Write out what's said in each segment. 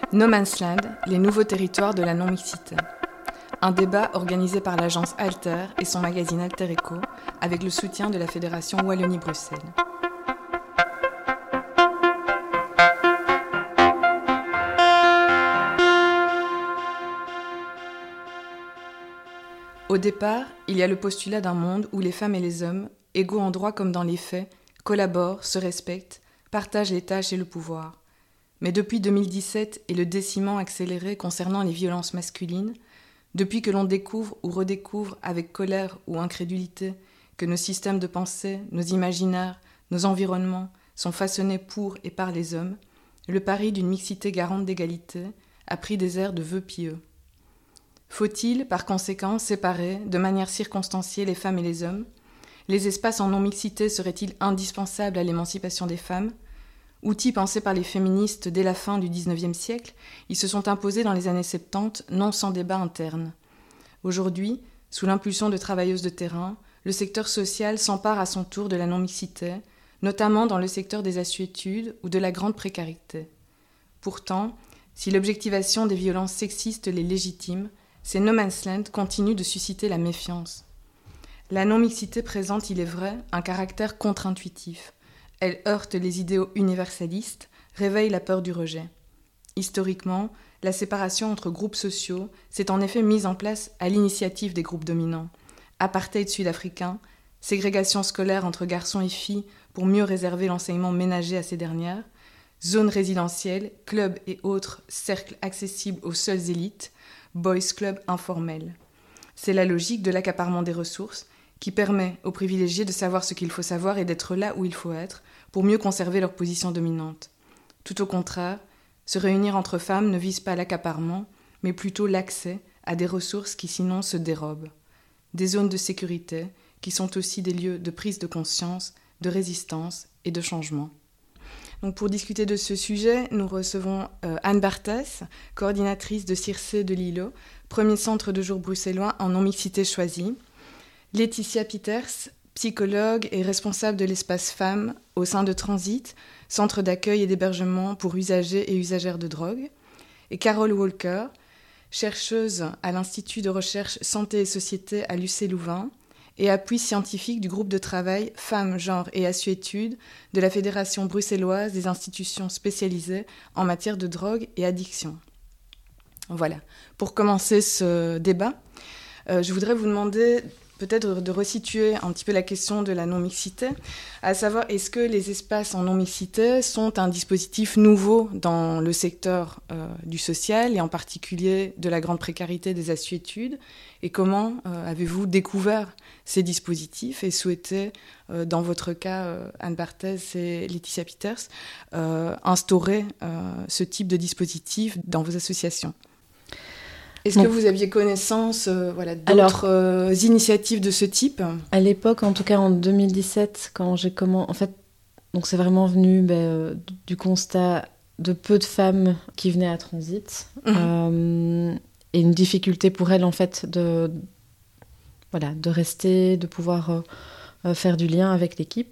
No Man's Land, les nouveaux territoires de la non-mixité. Un débat organisé par l'agence Alter et son magazine Alter Eco avec le soutien de la Fédération Wallonie-Bruxelles. Au départ, il y a le postulat d'un monde où les femmes et les hommes, égaux en droit comme dans les faits, collaborent, se respectent, partagent les tâches et le pouvoir. Mais depuis 2017 et le déciment accéléré concernant les violences masculines, depuis que l'on découvre ou redécouvre avec colère ou incrédulité que nos systèmes de pensée, nos imaginaires, nos environnements sont façonnés pour et par les hommes, le pari d'une mixité garante d'égalité a pris des airs de vœux pieux. Faut-il, par conséquent, séparer, de manière circonstanciée, les femmes et les hommes ? Les espaces en non-mixité seraient-ils indispensables à l'émancipation des femmes ? Outils pensés par les féministes dès la fin du XIXe siècle, ils se sont imposés dans les années 70, non sans débat interne. Aujourd'hui, sous l'impulsion de travailleuses de terrain, le secteur social s'empare à son tour de la non-mixité, notamment dans le secteur des assuétudes ou de la grande précarité. Pourtant, si l'objectivation des violences sexistes les légitime, ces no man's land continuent de susciter la méfiance. La non-mixité présente, il est vrai, un caractère contre-intuitif. Elle heurte les idéaux universalistes, réveille la peur du rejet. Historiquement, la séparation entre groupes sociaux s'est en effet mise en place à l'initiative des groupes dominants. Apartheid sud-africain, ségrégation scolaire entre garçons et filles pour mieux réserver l'enseignement ménager à ces dernières, zones résidentielles, clubs et autres cercles accessibles aux seules élites, boys clubs informels. C'est la logique de l'accaparement des ressources qui permet aux privilégiés de savoir ce qu'il faut savoir et d'être là où il faut être pour mieux conserver leur position dominante. Tout au contraire, se réunir entre femmes ne vise pas l'accaparement, mais plutôt l'accès à des ressources qui sinon se dérobent. Des zones de sécurité qui sont aussi des lieux de prise de conscience, de résistance et de changement. Donc pour discuter de ce sujet, nous recevons Anne Barthès, coordinatrice de Circe de Lillo, premier centre de jour bruxellois en non-mixité choisie, Laetitia Pieters, psychologue et responsable de l'espace femmes au sein de Transit, centre d'accueil et d'hébergement pour usagers et usagères de drogue, et Carole Walker, chercheuse à l'Institut de recherche santé et société à l'UC Louvain et appui scientifique du groupe de travail Femmes, Genre et Assuétude de la Fédération bruxelloise des institutions spécialisées en matière de drogue et addiction. Voilà. Pour commencer ce débat, je voudrais vous demander peut-être de resituer un petit peu la question de la non-mixité, à savoir est-ce que les espaces en non-mixité sont un dispositif nouveau dans le secteur du social et en particulier de la grande précarité des assuétudes, et comment avez-vous découvert ces dispositifs et souhaité, dans votre cas, Anne Barthès et Laetitia Pieters, instaurer ce type de dispositif dans vos associations ? Est-ce que vous aviez connaissance d'autres initiatives de ce type ? À l'époque, en tout cas en 2017, quand j'ai commencé... En fait, donc c'est vraiment venu du constat de peu de femmes qui venaient à Transit et une difficulté pour elles, en fait, de rester, de pouvoir faire du lien avec l'équipe.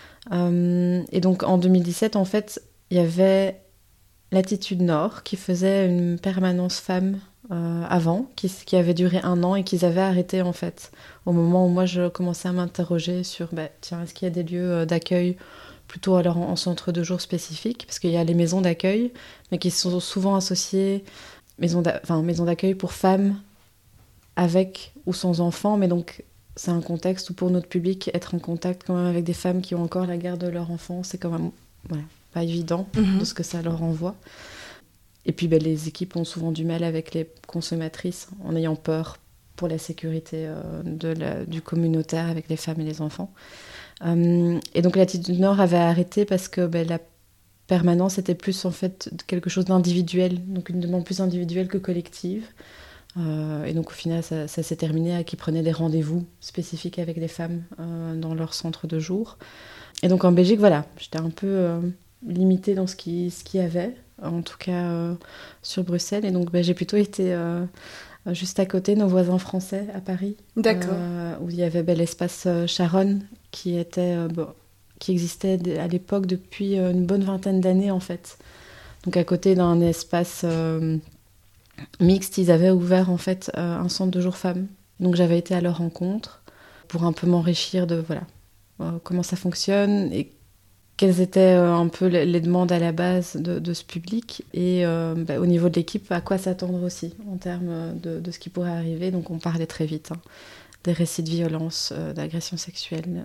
Et donc en 2017, en fait, il y avait Latitude Nord qui faisait une permanence femmes avant, qui avait duré 1 an et qu'ils avaient arrêté en fait au moment où moi je commençais à m'interroger sur est-ce qu'il y a des lieux d'accueil plutôt alors en centre de jour spécifique, parce qu'il y a les maisons d'accueil mais qui sont souvent associées maisons d'accueil pour femmes avec ou sans enfants, mais donc c'est un contexte où pour notre public être en contact quand même avec des femmes qui ont encore la garde de leur enfant, c'est quand même pas évident de ce que ça leur renvoie. Et puis les équipes ont souvent du mal avec les consommatrices en ayant peur pour la sécurité du communautaire avec les femmes et les enfants. Et donc Latitude Nord avait arrêté parce que la permanence était plus en fait quelque chose d'individuel, donc une demande plus individuelle que collective. Et donc au final ça s'est terminé à qu'ils prenaient des rendez-vous spécifiques avec les femmes dans leur centre de jour. Et donc en Belgique, j'étais un peu limitée dans ce qu'il y avait, en tout cas sur Bruxelles. Et donc j'ai plutôt été juste à côté, nos voisins français à Paris. D'accord. Où il y avait l'espace Charonne qui existait à l'époque depuis une bonne vingtaine d'années en fait. Donc à côté d'un espace mixte, ils avaient ouvert en fait un centre de jour femmes. Donc j'avais été à leur rencontre pour un peu m'enrichir de comment ça fonctionne et quelles étaient un peu les demandes à la base de ce public et au niveau de l'équipe, à quoi s'attendre aussi en termes de ce qui pourrait arriver. Donc on parlait très vite des récits de violence, d'agression sexuelle.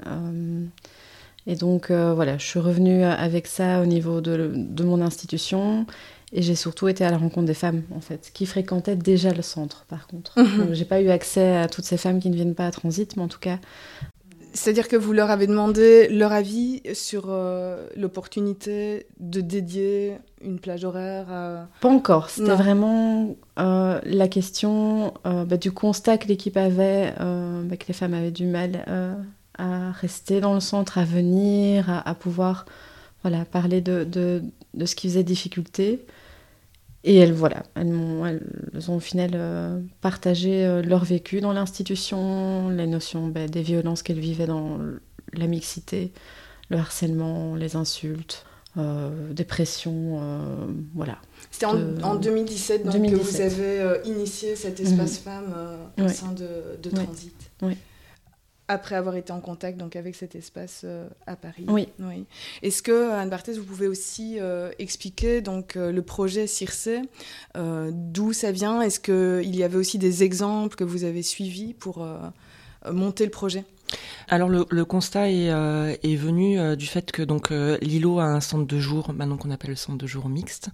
Et donc je suis revenue avec ça au niveau de mon institution et j'ai surtout été à la rencontre des femmes en fait, qui fréquentaient déjà le centre par contre. Donc j'ai pas eu accès à toutes ces femmes qui ne viennent pas à Transit, mais en tout cas... C'est-à-dire que vous leur avez demandé leur avis sur l'opportunité de dédier une plage horaire à... Pas encore, c'était vraiment la question du constat que l'équipe avait, que les femmes avaient du mal à rester dans le centre, à venir, à pouvoir parler de ce qui faisait difficulté. Et elles ont au final partagé leur vécu dans l'institution, les notions des violences qu'elles vivaient dans la mixité, le harcèlement, les insultes, des pressions, C'était en 2017, donc, 2017, que vous avez initié cet espace femmes au sein de Transit. Oui. Après avoir été en contact donc, avec cet espace à Paris. Oui. Est-ce que, Anne Barthès, vous pouvez aussi expliquer donc, le projet Circé, d'où ça vient? Est-ce qu'il y avait aussi des exemples que vous avez suivis pour monter le projet? Alors le constat est venu du fait que donc l'îlot a un centre de jour, maintenant qu'on appelle le centre de jour mixte,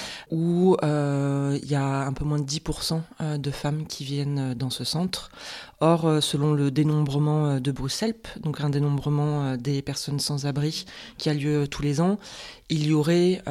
où il y a un peu moins de 10% de femmes qui viennent dans ce centre. Or, selon le dénombrement de Bruxelles, donc un dénombrement des personnes sans abri qui a lieu tous les ans, il y aurait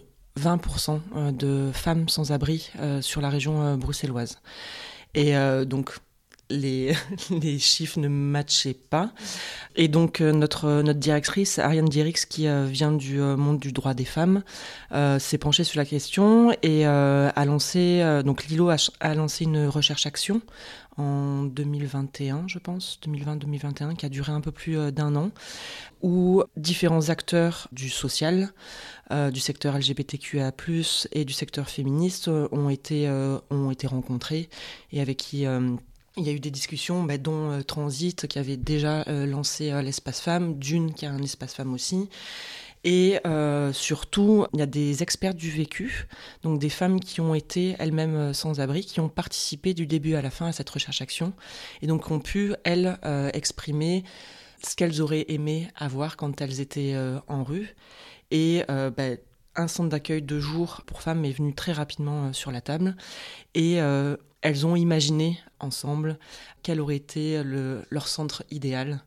20% de femmes sans abri sur la région bruxelloise. Et donc les chiffres ne matchaient pas. Et donc notre directrice, Ariane Dierix, qui vient du monde du droit des femmes, s'est penchée sur la question et a lancé, donc l'îlot a lancé une recherche-action en 2021, je pense, 2020-2021, qui a duré un peu plus d'un an, où différents acteurs du social, du secteur LGBTQIA+, et du secteur féministe ont été rencontrés et avec qui... il y a eu des discussions, dont Transit, qui avait déjà lancé l'espace femmes, Dune, qui a un espace femmes aussi. Et surtout, il y a des experts du vécu, donc des femmes qui ont été elles-mêmes sans-abri, qui ont participé du début à la fin à cette recherche-action, et donc ont pu, elles, exprimer ce qu'elles auraient aimé avoir quand elles étaient en rue. Et un centre d'accueil de jour pour femmes est venu très rapidement sur la table. Et elles ont imaginé ensemble quel aurait été leur centre idéal,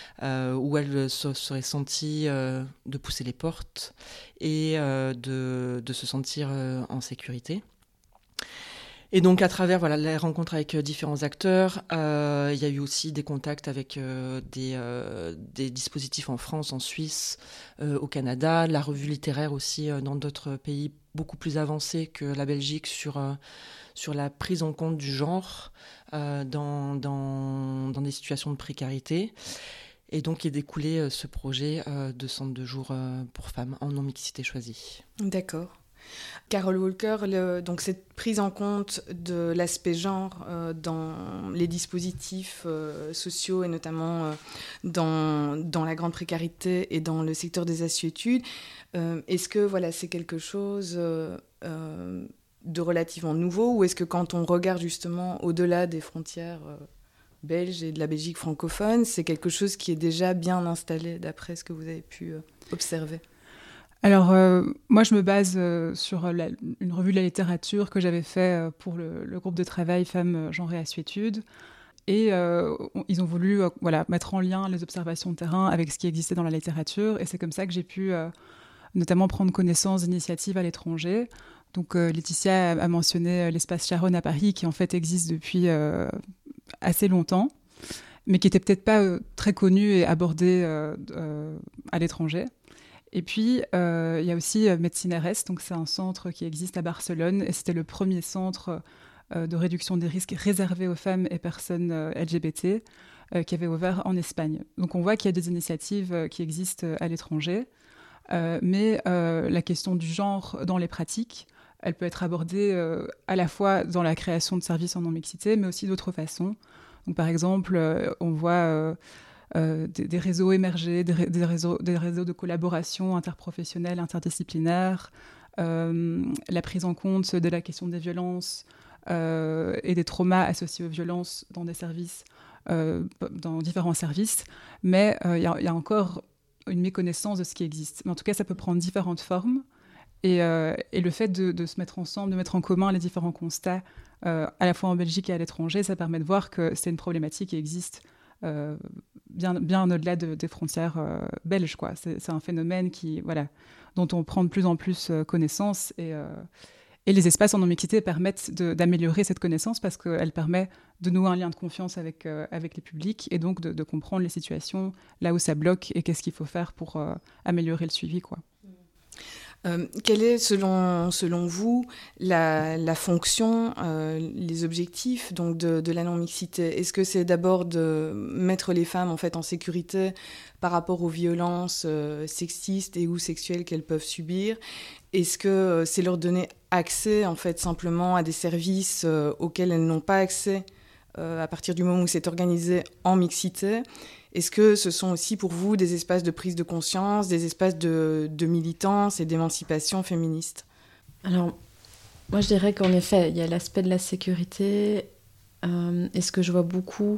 où elles se seraient senties de pousser les portes et de se sentir en sécurité. Et donc à travers les rencontres avec différents acteurs, il y a eu aussi des contacts avec des dispositifs en France, en Suisse, au Canada, la revue littéraire aussi dans d'autres pays beaucoup plus avancés que la Belgique sur la prise en compte du genre dans des situations de précarité. Et donc est découlé ce projet de centre de jour pour femmes en non-mixité choisie. D'accord. Carole Walker, donc cette prise en compte de l'aspect genre dans les dispositifs sociaux et notamment dans la grande précarité et dans le secteur des assuétudes, est-ce que c'est quelque chose de relativement nouveau, ou est-ce que quand on regarde justement au-delà des frontières belges et de la Belgique francophone, c'est quelque chose qui est déjà bien installé d'après ce que vous avez pu observer? Alors, moi, je me base sur une revue de la littérature que j'avais fait pour le groupe de travail Femmes, Genre et Assuétude. Et ils ont voulu mettre en lien les observations de terrain avec ce qui existait dans la littérature. Et c'est comme ça que j'ai pu notamment prendre connaissance d'initiatives à l'étranger. Donc, Laetitia a mentionné l'espace Charonne à Paris, qui en fait existe depuis assez longtemps, mais qui n'était peut-être pas très connu et abordé à l'étranger. Et puis, il y a aussi Médecine RS, donc c'est un centre qui existe à Barcelone, et c'était le premier centre de réduction des risques réservé aux femmes et personnes LGBT qui avait ouvert en Espagne. Donc on voit qu'il y a des initiatives qui existent à l'étranger. mais la question du genre dans les pratiques, elle peut être abordée à la fois dans la création de services en non-mixité, mais aussi d'autres façons. Donc, par exemple, on voit des réseaux émerger, des réseaux de collaboration interprofessionnelle, interdisciplinaire, la prise en compte de la question des violences et des traumas associés aux violences dans des services, dans différents services. Mais il y a encore une méconnaissance de ce qui existe. Mais en tout cas, ça peut prendre différentes formes. Et le fait de se mettre ensemble, de mettre en commun les différents constats, à la fois en Belgique et à l'étranger, ça permet de voir que c'est une problématique qui existe bien au-delà des frontières belges, quoi. C'est un phénomène dont on prend de plus en plus connaissance. Et les espaces en non-mixité permettent d'améliorer cette connaissance parce qu'elle permet de nouer un lien de confiance avec les publics et donc de comprendre les situations, là où ça bloque et qu'est-ce qu'il faut faire pour améliorer le suivi, quoi. Quelle est, selon vous, la fonction, les objectifs donc de la non-mixité ? Est-ce que c'est d'abord de mettre les femmes en fait en sécurité par rapport aux violences sexistes et ou sexuelles qu'elles peuvent subir ? Est-ce que c'est leur donner accès en fait simplement à des services auxquels elles n'ont pas accès à partir du moment où c'est organisé en mixité ? Est-ce que ce sont aussi pour vous des espaces de prise de conscience, des espaces de militance et d'émancipation féministe ? Alors, moi je dirais qu'en effet, il y a l'aspect de la sécurité. Et ce que je vois beaucoup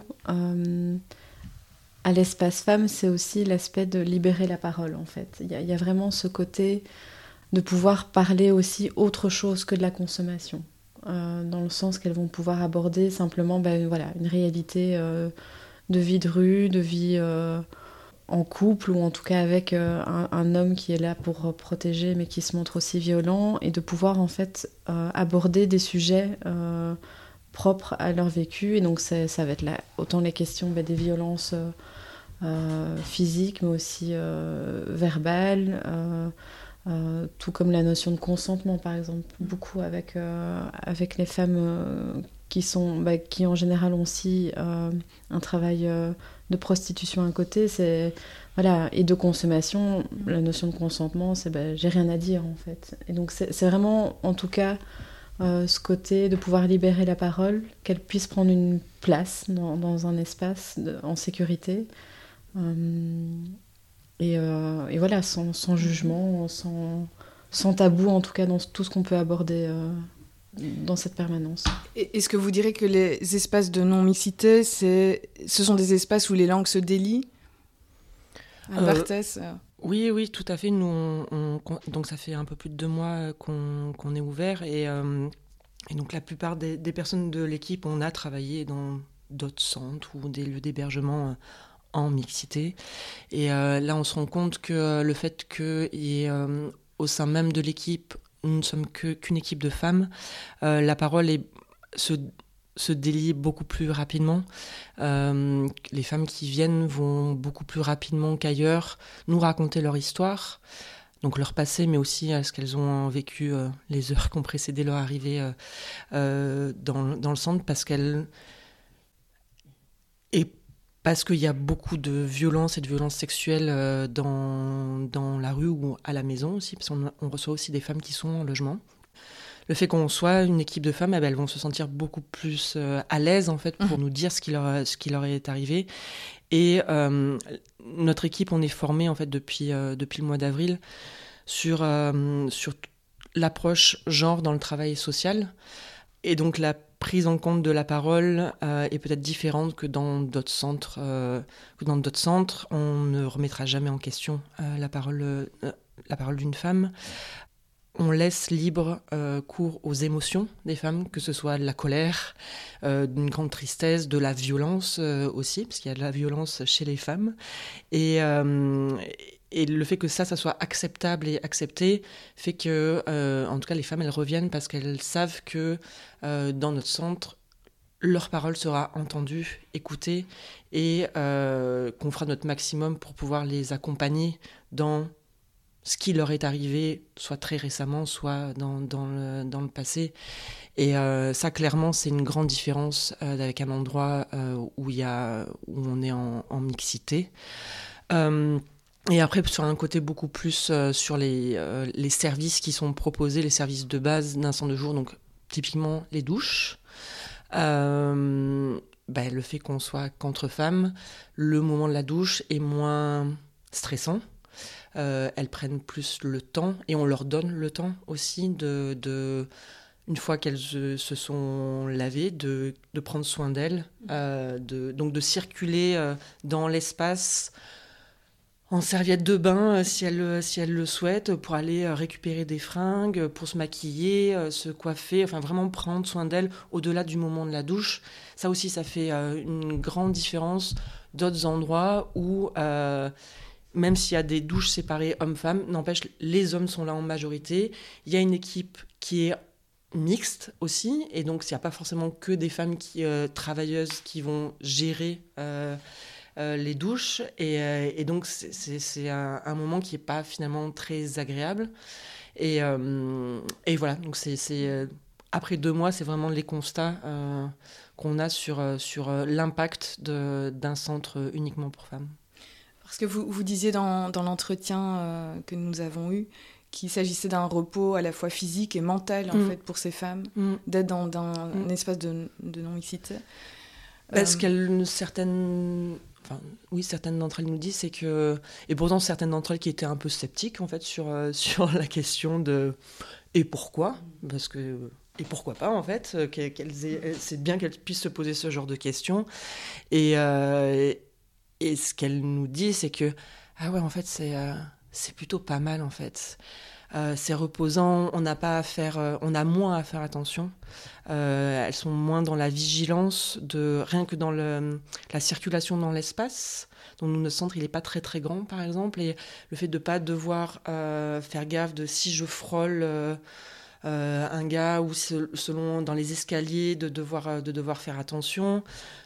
à l'espace femmes, c'est aussi l'aspect de libérer la parole, en fait. Il y a vraiment ce côté de pouvoir parler aussi autre chose que de la consommation. Dans le sens qu'elles vont pouvoir aborder simplement une réalité de vie de rue, de vie en couple, ou en tout cas avec un homme qui est là pour protéger, mais qui se montre aussi violent, et de pouvoir en fait aborder des sujets propres à leur vécu. Et donc ça va être là, autant les questions des violences physiques, mais aussi verbales, tout comme la notion de consentement, par exemple, beaucoup avec les femmes qui en général ont aussi un travail de prostitution à côté, et de consommation. La notion de consentement, c'est j'ai rien à dire en fait. Et donc c'est vraiment, en tout cas, ce côté de pouvoir libérer la parole, qu'elle puisse prendre une place dans un espace en sécurité. Et voilà, sans jugement, sans tabou, en tout cas dans tout ce qu'on peut aborder dans cette permanence. Est-ce que vous direz que les espaces de non-mixité, ce sont des espaces où les langues se délient ? Barthès Oui, tout à fait. Nous, donc ça fait un peu plus de 2 mois qu'on est ouvert et donc la plupart des personnes de l'équipe, on a travaillé dans d'autres centres ou des lieux d'hébergement en mixité. Et là, on se rend compte que le fait qu'il y ait au sein même de l'équipe, nous ne sommes qu'une équipe de femmes, la parole se délie beaucoup plus rapidement. Les femmes qui viennent vont beaucoup plus rapidement qu'ailleurs nous raconter leur histoire, donc leur passé, mais aussi ce qu'elles ont vécu les heures qui ont précédé leur arrivée dans le centre, parce qu'il y a beaucoup de violences et de violences sexuelles dans la rue ou à la maison aussi, parce qu'on reçoit aussi des femmes qui sont en logement. Le fait qu'on soit une équipe de femmes, elles vont se sentir beaucoup plus à l'aise en fait pour nous dire ce qui leur est arrivé. Et notre équipe, on est formé en fait depuis le mois d'avril sur l'approche genre dans le travail social. Et donc la prise en compte de la parole est peut-être différente que dans d'autres centres. On ne remettra jamais en question la parole d'une femme. On laisse libre cours aux émotions des femmes, que ce soit de la colère, d'une grande tristesse, de la violence aussi, parce qu'il y a de la violence chez les femmes. Et le fait que ça soit acceptable et accepté fait que, en tout cas, les femmes, elles reviennent parce qu'elles savent que dans notre centre, leur parole sera entendue, écoutée, et qu'on fera notre maximum pour pouvoir les accompagner dans ce qui leur est arrivé, soit très récemment, soit dans le passé. Et ça, clairement, c'est une grande différence avec un endroit où on est en mixité. Et après, sur un côté beaucoup plus sur les services qui sont proposés, les services de base d'un centre de jour, donc typiquement les douches. Le fait qu'on soit qu'entre femmes, le moment de la douche est moins stressant. Elles prennent plus le temps et on leur donne le temps aussi une fois qu'elles se sont lavées, de prendre soin d'elles, donc de circuler dans l'espace en serviette de bain si elles le souhaitent, pour aller récupérer des fringues, pour se maquiller, se coiffer, enfin vraiment prendre soin d'elles au-delà du moment de la douche. Ça aussi, ça fait une grande différence d'autres endroits où, même s'il y a des douches séparées hommes-femmes, n'empêche, les hommes sont là en majorité. Il y a une équipe qui est mixte aussi, et donc il n'y a pas forcément que des femmes travailleuses qui vont gérer les douches, et donc c'est un moment qui n'est pas finalement très agréable. Et voilà, donc après 2 mois, c'est vraiment les constats qu'on a sur l'impact d'un centre uniquement pour femmes. Parce que vous disiez dans l'entretien que nous avons eu qu'il s'agissait d'un repos à la fois physique et mental en fait pour ces femmes, d'être dans un espace de non-mixité. Parce certaines d'entre elles nous disent, c'est que, et pourtant certaines d'entre elles qui étaient un peu sceptiques en fait sur la question de et pourquoi, parce que et pourquoi pas en fait, c'est bien qu'elles puissent se poser ce genre de questions, et ce qu'elles nous disent, c'est que en fait c'est plutôt pas mal en fait. C'est reposant, on a moins à faire attention. Elles sont moins dans la vigilance rien que dans la circulation dans l'espace. Donc notre centre, il n'est pas très très grand par exemple, et le fait de ne pas devoir faire gaffe de si je frôle un gars, ou selon dans les escaliers de devoir faire attention,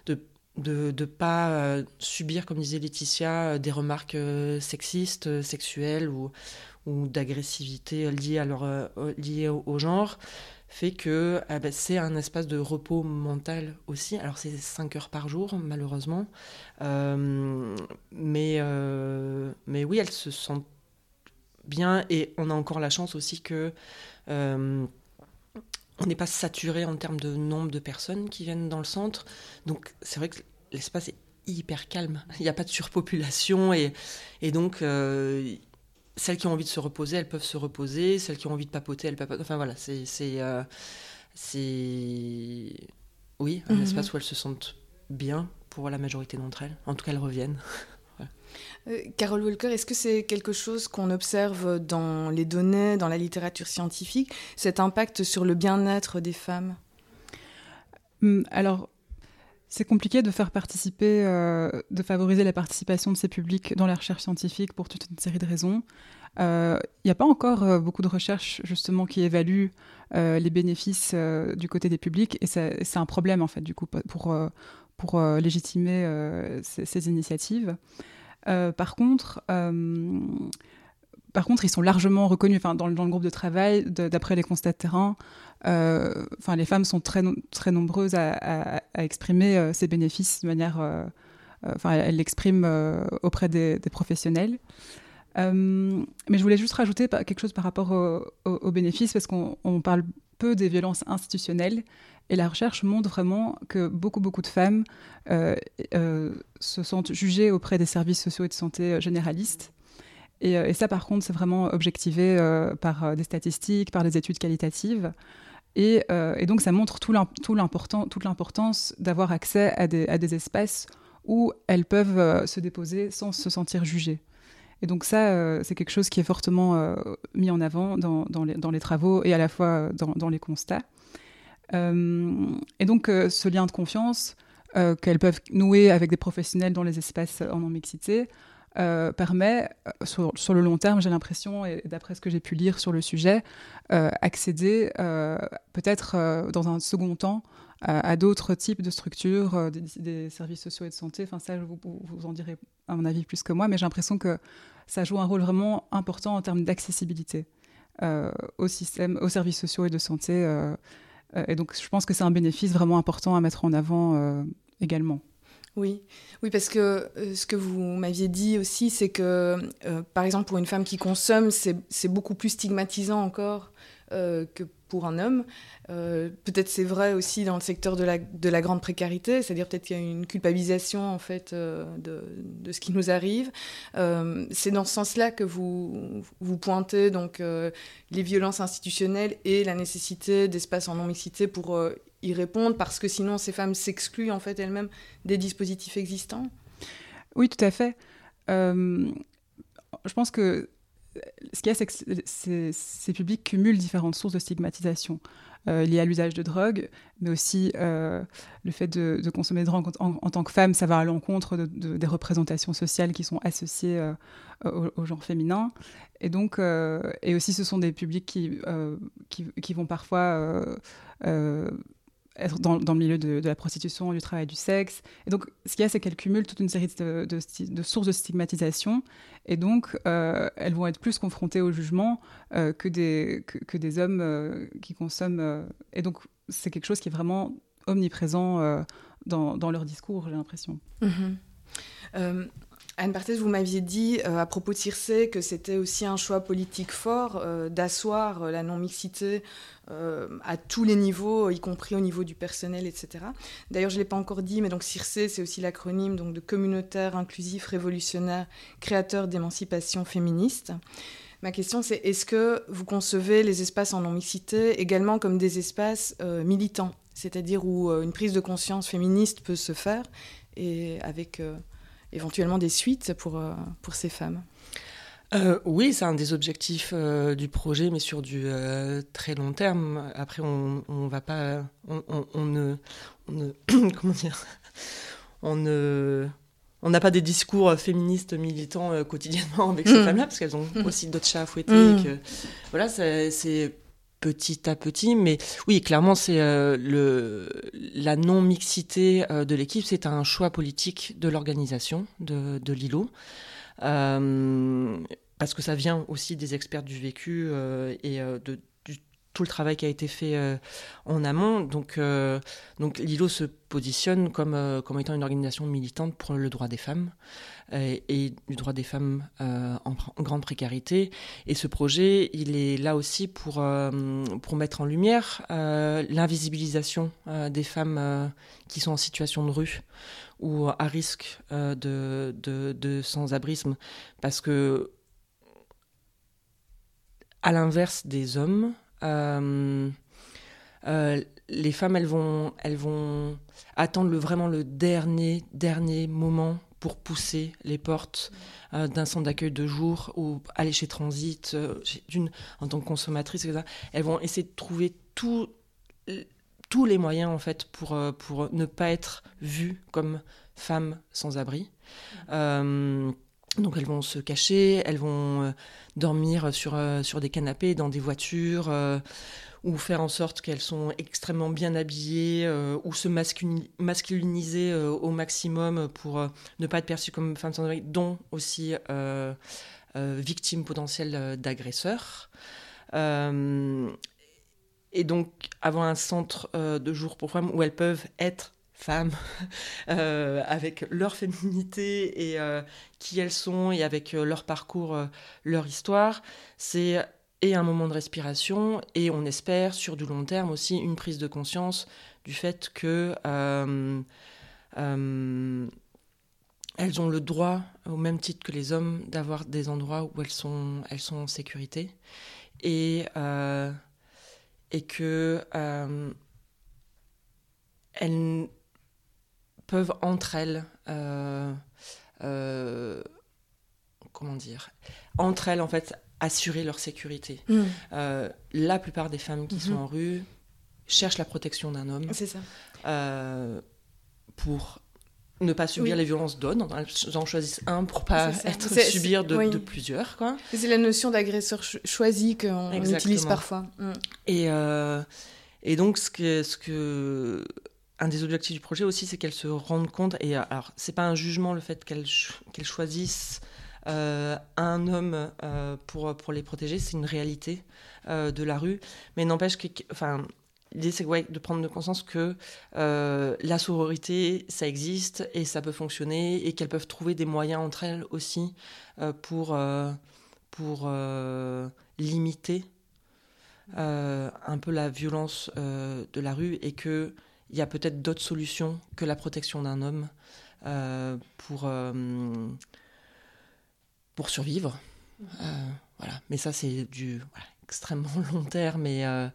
de pas subir, comme disait Laetitia, des remarques sexistes, sexuelles ou d'agressivité liée au genre, fait que c'est un espace de repos mental aussi. Alors c'est 5 heures par jour malheureusement, mais oui, elles se sentent bien, et on a encore la chance aussi que on n'est pas saturé en termes de nombre de personnes qui viennent dans le centre. Donc c'est vrai que l'espace est hyper calme. Il n'y a pas de surpopulation, et donc celles qui ont envie de se reposer, elles peuvent se reposer. Celles qui ont envie de papoter, elles papotent. Enfin voilà, c'est oui, un espace où elles se sentent bien pour la majorité d'entre elles. En tout cas, elles reviennent. Carole Walker, est-ce que c'est quelque chose qu'on observe dans les données, dans la littérature scientifique, cet impact sur le bien-être des femmes ? Alors, c'est compliqué de faire participer, de favoriser la participation de ces publics dans la recherche scientifique pour toute une série de raisons. Il n'y a pas encore beaucoup de recherches justement qui évaluent les bénéfices du côté des publics, et c'est un problème en fait du coup pour légitimer ces initiatives. Par contre, ils sont largement reconnus. Dans le groupe de travail, d'après les constats de terrain, les femmes sont très, très nombreuses à exprimer ces bénéfices de manière... elles l'expriment auprès des professionnels. Mais je voulais juste rajouter quelque chose par rapport aux bénéfices, parce qu'on parle peu des violences institutionnelles, et la recherche montre vraiment que beaucoup de femmes se sentent jugées auprès des services sociaux et de santé généralistes. Et ça, par contre, c'est vraiment objectivé par des statistiques, par des études qualitatives. Et donc, ça montre toute l'importance d'avoir accès à des espaces où elles peuvent se déposer sans se sentir jugées. Et donc ça, c'est quelque chose qui est fortement mis en avant dans les travaux, et à la fois dans les constats. Et donc, ce lien de confiance qu'elles peuvent nouer avec des professionnels dans les espaces en non-mixité permet, sur le long terme, j'ai l'impression, et d'après ce que j'ai pu lire sur le sujet, accéder peut-être dans un second temps à d'autres types de structures, des services sociaux et de santé. Enfin, ça, vous en direz, à mon avis, plus que moi, mais j'ai l'impression que ça joue un rôle vraiment important en termes d'accessibilité au système, aux services sociaux et de santé. Et donc, je pense que c'est un bénéfice vraiment important à mettre en avant également. Oui, parce que ce que vous m'aviez dit aussi, c'est que, par exemple, pour une femme qui consomme, c'est beaucoup plus stigmatisant encore que pour un homme. Peut-être c'est vrai aussi dans le secteur de la grande précarité, c'est-à-dire peut-être qu'il y a une culpabilisation en fait de ce qui nous arrive. C'est dans ce sens-là que vous pointez donc les violences institutionnelles et la nécessité d'espaces en non-mixité pour y répondre, parce que sinon ces femmes s'excluent en fait elles-mêmes des dispositifs existants. Oui, tout à fait. Je pense que ce qu'il y a, c'est que ces publics cumulent différentes sources de stigmatisation. Il y a l'usage de drogue, mais aussi le fait de consommer de drogue en tant que femme, ça va à l'encontre des représentations sociales qui sont associées au genre féminin. Et donc, et aussi, ce sont des publics qui vont parfois être dans le milieu de la prostitution, du travail du sexe. Et donc, ce qu'il y a, c'est qu'elles cumulent toute une série de sources de stigmatisation. Et donc, elles vont être plus confrontées au jugement que des hommes qui consomment. Et donc, c'est quelque chose qui est vraiment omniprésent dans leur discours, j'ai l'impression. Anne Barthès, vous m'aviez dit à propos de Circé que c'était aussi un choix politique fort d'asseoir la non-mixité à tous les niveaux, y compris au niveau du personnel, etc. D'ailleurs, je ne l'ai pas encore dit, mais donc Circé, c'est aussi l'acronyme donc, de communautaire, inclusif, révolutionnaire, créateur d'émancipation féministe. Ma question, c'est est-ce que vous concevez les espaces en non-mixité également comme des espaces militants, c'est-à-dire où une prise de conscience féministe peut se faire et avec éventuellement des suites pour ces femmes? Oui, c'est un des objectifs du projet, mais sur du très long terme. Après, on va pas, on ne comment dire, on n'a pas des discours féministes militants quotidiennement avec ces femmes-là, parce qu'elles ont aussi d'autres chats à fouetter. Et que, voilà, c'est petit à petit, mais oui, clairement, c'est la non-mixité de l'équipe, c'est un choix politique de l'organisation de l'îlot. Parce que ça vient aussi des experts du vécu et de tout le travail qui a été fait en amont. Donc l'îlot se positionne comme étant une organisation militante pour le droit des femmes et du droit des femmes en grande précarité. Et ce projet, il est là aussi pour mettre en lumière l'invisibilisation des femmes qui sont en situation de rue ou à risque de sans-abrisme. Parce que, à l'inverse des hommes, les femmes, elles vont attendre vraiment le dernier moment pour pousser les portes d'un centre d'accueil de jour ou aller chez Transit, en tant que consommatrice, etc. Elles vont essayer de trouver tous les moyens, en fait, pour ne pas être vues comme femmes sans abri. Donc elles vont se cacher, elles vont dormir sur des canapés, dans des voitures, ou faire en sorte qu'elles sont extrêmement bien habillées, ou se masculiniser au maximum pour ne pas être perçues comme femmes sans abri, dont aussi victimes potentielles d'agresseurs. Et donc avoir un centre de jour pour femmes où elles peuvent être femmes avec leur féminité et qui elles sont et avec leur parcours, leur histoire, c'est un moment de respiration et on espère sur du long terme aussi une prise de conscience du fait que elles ont le droit, au même titre que les hommes, d'avoir des endroits où elles sont en sécurité et que elles peuvent entre elles, entre elles en fait, assurer leur sécurité. La plupart des femmes qui sont en rue cherchent la protection d'un homme. C'est ça. Pour ne pas subir les violences d'autres. Elles en choisissent un pour pas subir de plusieurs, quoi. C'est la notion d'agresseur choisi qu'on utilise parfois. Et donc un des objectifs du projet aussi, c'est qu'elles se rendent compte, et alors c'est pas un jugement le fait qu'elles choisissent un homme pour les protéger, c'est une réalité de la rue, mais n'empêche l'idée, c'est de prendre conscience que la sororité, ça existe et ça peut fonctionner et qu'elles peuvent trouver des moyens entre elles aussi pour limiter un peu la violence de la rue et qu'il y a peut-être d'autres solutions que la protection d'un homme pour survivre. Voilà. Mais ça, c'est du extrêmement long terme. Mais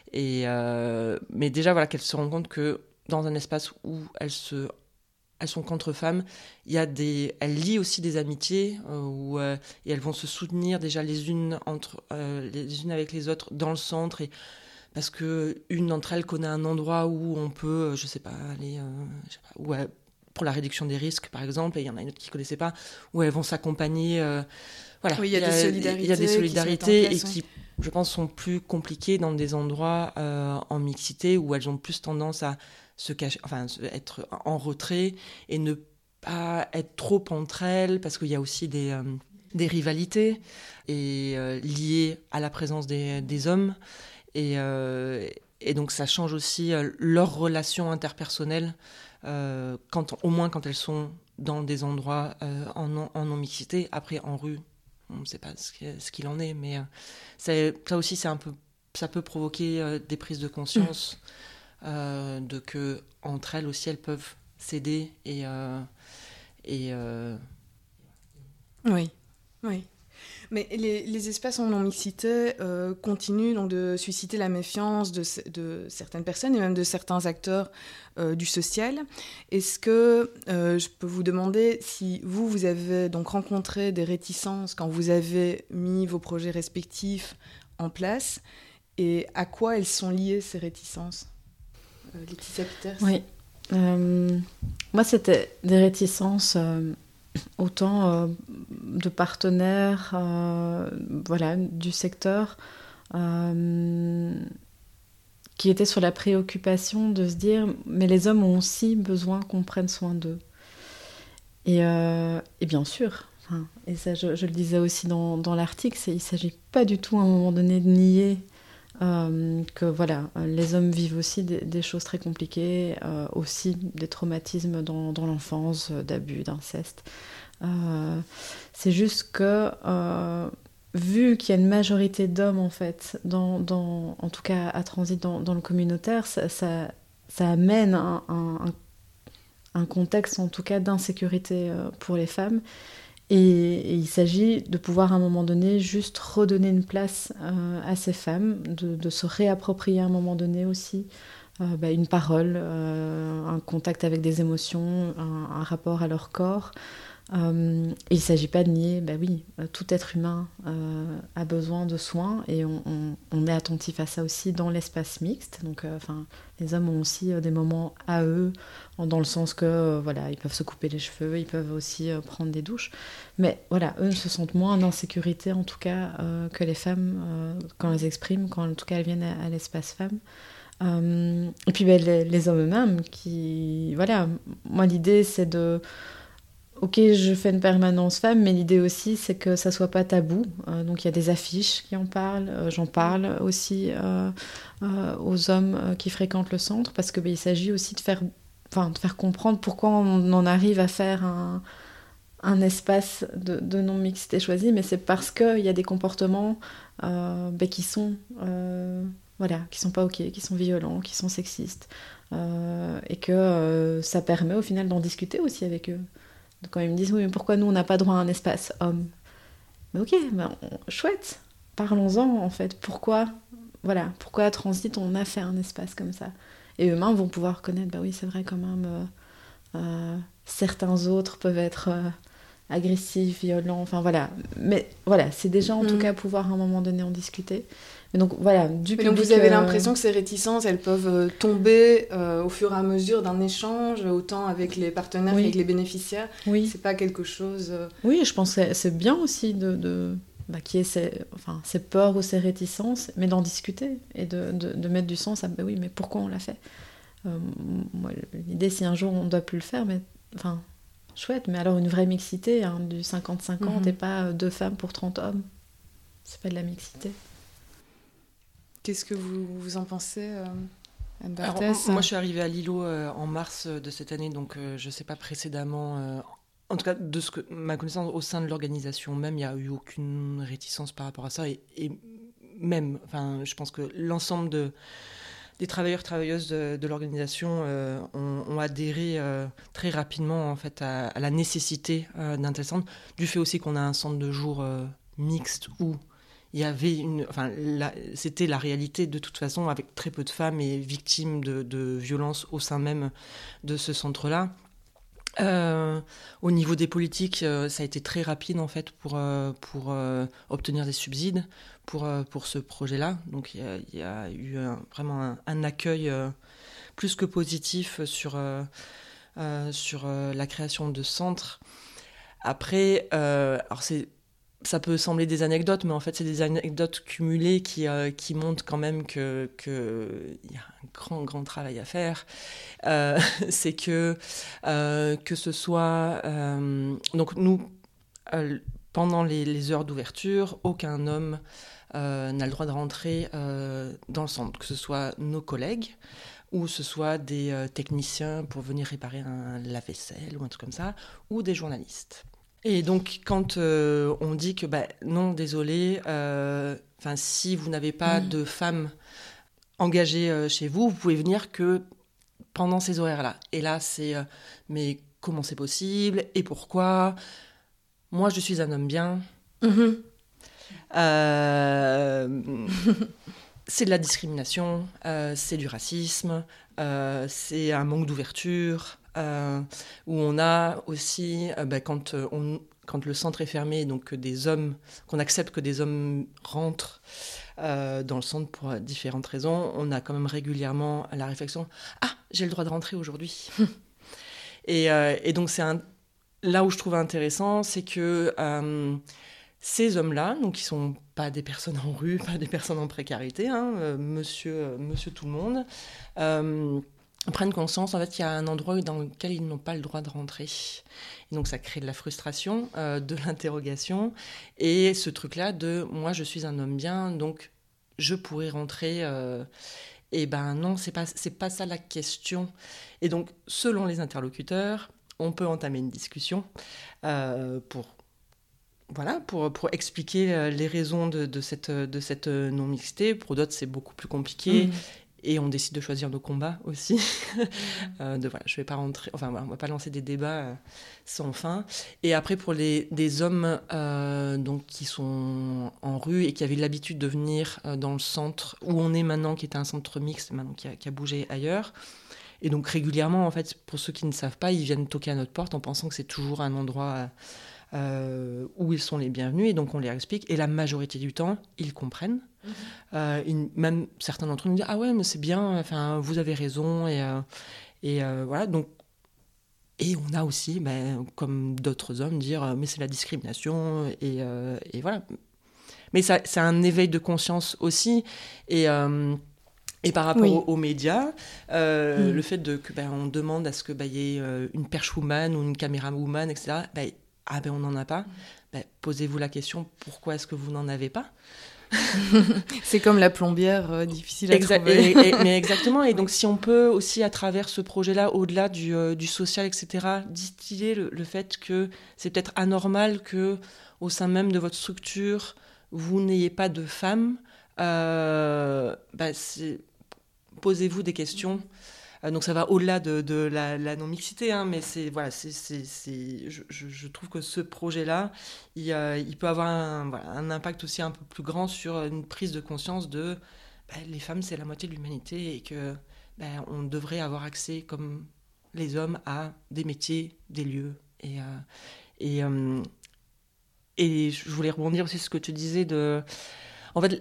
déjà, voilà, qu'elles se rendent compte que dans un espace où elles sont qu'entre femmes, elles lient aussi des amitiés et elles vont se soutenir déjà les unes avec les autres dans le centre. Parce qu'une d'entre elles connaît un endroit où on peut, aller... pour la réduction des risques, par exemple, et il y en a une autre qui ne connaissait pas, où elles vont s'accompagner. Voilà. Oui, il y a des solidarités qui qui, je pense, sont plus compliquées dans des endroits en mixité où elles ont plus tendance à se cacher, être en retrait et ne pas être trop entre elles, parce qu'il y a aussi des rivalités et liées à la présence des hommes. Et donc ça change aussi leurs relations interpersonnelles, au moins quand elles sont dans des endroits en non-mixité. Après, en rue, on ne sait pas ce qu'il en est, mais ça aussi, ça peut provoquer des prises de conscience de que entre elles aussi, elles peuvent s'aider Oui. Mais les espaces en non-mixité continuent donc de susciter la méfiance de certaines personnes et même de certains acteurs du social. Est-ce que je peux vous demander si vous avez donc rencontré des réticences quand vous avez mis vos projets respectifs en place, et à quoi elles sont liées, ces réticences, Laetitia Peters? Oui. Moi, c'était des réticences... autant de partenaires du secteur qui étaient sur la préoccupation de se dire mais les hommes ont aussi besoin qu'on prenne soin d'eux. Et bien sûr, et ça je le disais aussi dans l'article, il ne s'agit pas du tout à un moment donné de nier que les hommes vivent aussi des choses très compliquées, aussi des traumatismes dans l'enfance, d'abus, d'inceste. C'est juste que vu qu'il y a une majorité d'hommes en fait, en tout cas à transit dans le communautaire, ça amène un contexte en tout cas d'insécurité pour les femmes. Et il s'agit de pouvoir à un moment donné juste redonner une place à ces femmes, de se réapproprier à un moment donné aussi une parole, un contact avec des émotions, un rapport à leur corps. Et il ne s'agit pas de nier, tout être humain a besoin de soins et on est attentif à ça aussi dans l'espace mixte. Donc, les hommes ont aussi des moments à eux, dans le sens que ils peuvent se couper les cheveux, ils peuvent aussi prendre des douches. Mais eux se sentent moins en insécurité en tout cas que les femmes quand elles expriment, quand en tout cas elles viennent à l'espace femmes. Et puis les hommes eux-mêmes qui... moi l'idée c'est de... Ok, je fais une permanence femme, mais l'idée aussi, c'est que ça soit pas tabou. Donc il y a des affiches qui en parlent. J'en parle aussi aux hommes qui fréquentent le centre, parce que il s'agit aussi de faire comprendre pourquoi on en arrive à faire un espace de non-mixité choisi, mais c'est parce qu'il y a des comportements qui sont pas ok, qui sont violents, qui sont sexistes, et que ça permet au final d'en discuter aussi avec eux. Quand ils me disent « Oui, mais pourquoi nous, on n'a pas droit à un espace homme ?» Mais ok, chouette, parlons-en, en fait. Pourquoi à Transit, on a fait un espace comme ça? Et eux-mêmes vont pouvoir connaître, oui, c'est vrai, quand même, certains autres peuvent être agressifs, violents, Mais c'est déjà, en tout cas, pouvoir à un moment donné en discuter. Mais donc, du public... Donc, vous avez l'impression que ces réticences, elles peuvent tomber au fur et à mesure d'un échange, autant avec les partenaires qu'avec les bénéficiaires. Oui. C'est pas quelque chose... Oui, je pense que c'est bien aussi qu'il y ait ces peurs ou ces réticences, mais d'en discuter et de mettre du sens à oui, mais pourquoi on l'a fait? Moi, l'idée, si un jour on ne doit plus le faire, mais chouette, mais alors une vraie mixité, du 50-50 et pas 2 femmes pour 30 hommes. C'est pas de la mixité. Qu'est-ce que vous en pensez, Anne Alors, Barthès. moi, je suis arrivée à Lilo en mars de cette année, donc je ne sais pas précédemment. En tout cas, de ma connaissance, au sein de l'organisation même, il n'y a eu aucune réticence par rapport à ça. Et même, je pense que l'ensemble des travailleurs travailleuses de l'organisation ont adhéré très rapidement en fait à la nécessité d'un tel centre, du fait aussi qu'on a un centre de jour mixte où il y avait c'était la réalité de toute façon, avec très peu de femmes et victimes de violences au sein même de ce centre-là. Au niveau des politiques, ça a été très rapide en fait pour obtenir des subsides pour ce projet-là. Donc il y a eu vraiment un accueil plus que positif sur la création de centres. Après, alors ça peut sembler des anecdotes, mais en fait, c'est des anecdotes cumulées qui montrent quand même qu'il y a un grand travail à faire. C'est que ce soit... donc nous, pendant les heures d'ouverture, aucun homme n'a le droit de rentrer dans le centre, que ce soit nos collègues ou ce soit des techniciens pour venir réparer un lave-vaisselle ou un truc comme ça, ou des journalistes. Et donc, quand on dit que non, désolé, si vous n'avez pas de femmes engagées chez vous, vous pouvez venir que pendant ces horaires-là. Et là, c'est mais comment c'est possible et pourquoi ? Moi, je suis un homme bien. C'est de la discrimination, c'est du racisme, c'est un manque d'ouverture. Où on a aussi, quand le centre est fermé, donc qu'on accepte que des hommes rentrent dans le centre pour différentes raisons, on a quand même régulièrement la réflexion « Ah, j'ai le droit de rentrer aujourd'hui !» Et donc là où je trouve intéressant, c'est que ces hommes-là, donc qui ne sont pas des personnes en rue, pas des personnes en précarité, monsieur tout le monde, prennent conscience en fait qu'il y a un endroit dans lequel ils n'ont pas le droit de rentrer. Et donc ça crée de la frustration, de l'interrogation, et ce truc-là de moi je suis un homme bien, donc je pourrais rentrer. Et non, c'est pas ça la question. Et donc selon les interlocuteurs, on peut entamer une discussion pour expliquer les raisons de cette non-mixité. Pour d'autres, c'est beaucoup plus compliqué. Et on décide de choisir nos combats aussi. Je vais pas rentrer... on va pas lancer des débats sans fin. Et après, pour des hommes donc, qui sont en rue et qui avaient l'habitude de venir dans le centre où on est maintenant, qui est un centre mixte, maintenant qui a bougé ailleurs. Et donc régulièrement, en fait, pour ceux qui ne savent pas, ils viennent toquer à notre porte en pensant que c'est toujours un endroit... où ils sont les bienvenus, et donc on leur explique, et la majorité du temps, ils comprennent. Même certains d'entre eux nous disent « Ah ouais, mais c'est bien, vous avez raison », et voilà, donc... Et on a aussi, comme d'autres hommes, dire « Mais c'est la discrimination », et voilà. Mais c'est un éveil de conscience aussi, et par rapport aux médias, le fait on demande à ce qu'il y ait une perche woman ou une caméra woman, etc., on n'en a pas. Posez-vous la question, pourquoi est-ce que vous n'en avez pas ? C'est comme la plombière, difficile à trouver. Mais exactement. Et donc, si on peut aussi, à travers ce projet-là, au-delà du social, etc., distiller le fait que c'est peut-être anormal que, au sein même de votre structure, vous n'ayez pas de femmes, posez-vous des questions. Donc ça va au-delà de la non-mixité, mais je trouve que ce projet-là, il peut avoir un impact aussi un peu plus grand sur une prise de conscience de les femmes, c'est la moitié de l'humanité, et que on devrait avoir accès, comme les hommes, à des métiers, des lieux. Et je voulais rebondir aussi sur ce que tu disais en fait,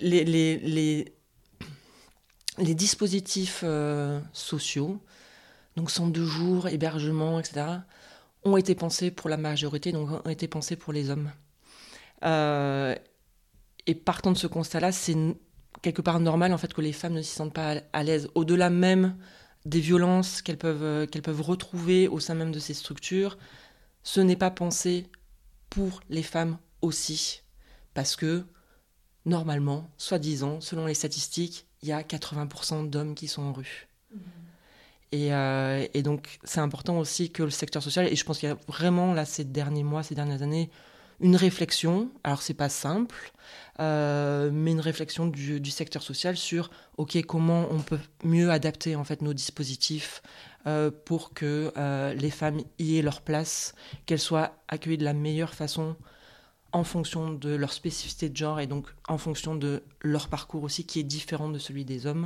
les dispositifs sociaux, donc centres de jour, hébergement, etc., ont été pensés pour la majorité, donc ont été pensés pour les hommes. Et partant de ce constat-là, c'est quelque part normal en fait que les femmes ne s'y sentent pas à l'aise, au-delà même des violences qu'elles peuvent retrouver au sein même de ces structures. Ce n'est pas pensé pour les femmes aussi, parce que normalement, soi-disant, selon les statistiques, il y a 80% d'hommes qui sont en rue. Et donc, c'est important aussi que le secteur social, et je pense qu'il y a vraiment, là, ces dernières années, une réflexion, alors c'est pas simple, mais une réflexion du secteur social sur, ok, comment on peut mieux adapter en fait nos dispositifs pour que les femmes y aient leur place, qu'elles soient accueillies de la meilleure façon en fonction de leur spécificité de genre et donc en fonction de leur parcours aussi qui est différent de celui des hommes.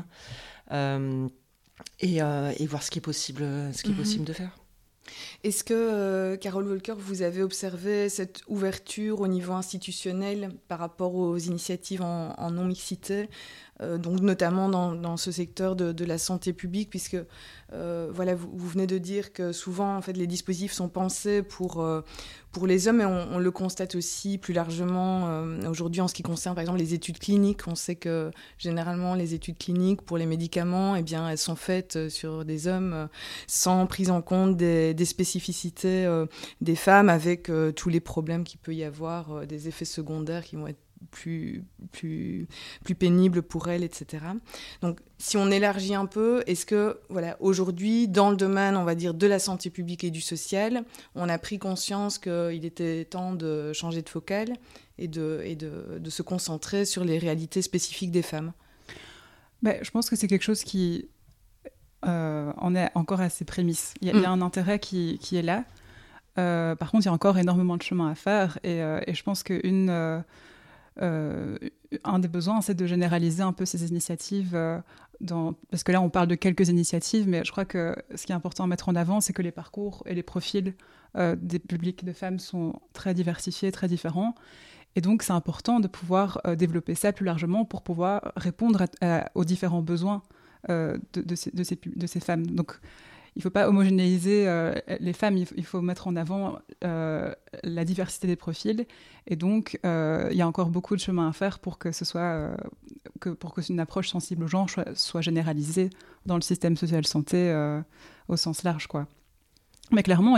Et voir ce qui est possible de faire. Est-ce que, Carole Walker, vous avez observé cette ouverture au niveau institutionnel par rapport aux initiatives en non-mixité, donc notamment dans ce secteur de la santé publique, puisque voilà, vous venez de dire que souvent en fait, les dispositifs sont pensés pour les hommes, et on le constate aussi plus largement aujourd'hui en ce qui concerne par exemple les études cliniques. On sait que généralement les études cliniques pour les médicaments, eh bien, elles sont faites sur des hommes sans prise en compte des spécificités des femmes, avec tous les problèmes qu'il peut y avoir, des effets secondaires qui vont être plus pénible pour elle, etc. Donc, si on élargit un peu, est-ce que, voilà, aujourd'hui, dans le domaine, on va dire, de la santé publique et du social, on a pris conscience qu'il était temps de changer de focale et de se concentrer sur les réalités spécifiques des femmes? Je pense que c'est quelque chose qui en est encore à ses prémices. Il y a un intérêt qui est là. Par contre, il y a encore énormément de chemin à faire, et je pense qu'un des besoins, c'est de généraliser un peu ces initiatives, parce que là, on parle de quelques initiatives, mais je crois que ce qui est important à mettre en avant, c'est que les parcours et les profils des publics de femmes sont très diversifiés, très différents. Et donc, c'est important de pouvoir développer ça plus largement pour pouvoir répondre aux différents besoins de ces femmes. Donc, il ne faut pas homogénéiser les femmes, il faut mettre en avant la diversité des profils. Et donc, il y a encore beaucoup de chemin à faire pour que une approche sensible au genre soit généralisée dans le système social santé au sens large, quoi. Mais clairement,